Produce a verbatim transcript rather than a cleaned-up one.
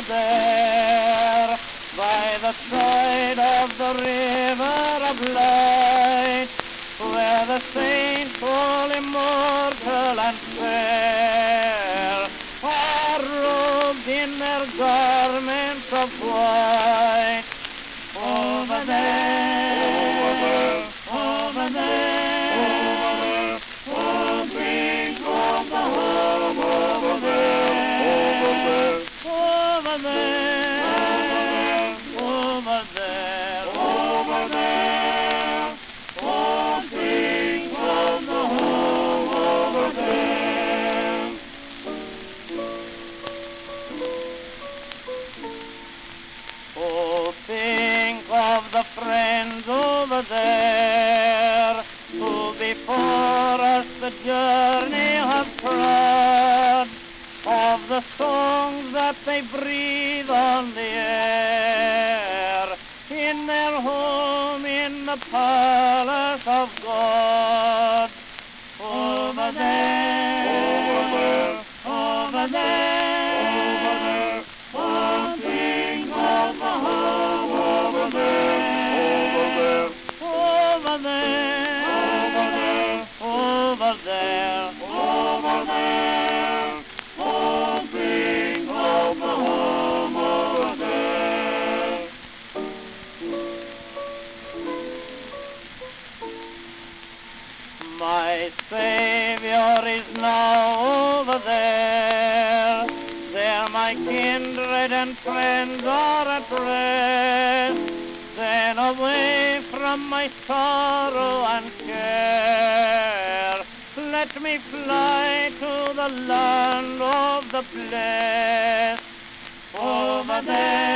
there, by the side of the river of light, where the saints all immortal and fair are robed in their garments of white. Over there, over there, oh, think of the home over there, over there, over there, over there, oh, think of the home over there. Oh, think of the friends over there who before us the journey have trod, of the songs that they breathe on the air, in their home in the palace of God. Over there, over there, over there, oh, think of the home over there, over there, over there, over there, oh, think of the home over there. My Savior is now over there, there my kindred and friends are at rest. Then away from my sorrow and care, let me fly to the land of the blessed. Over there.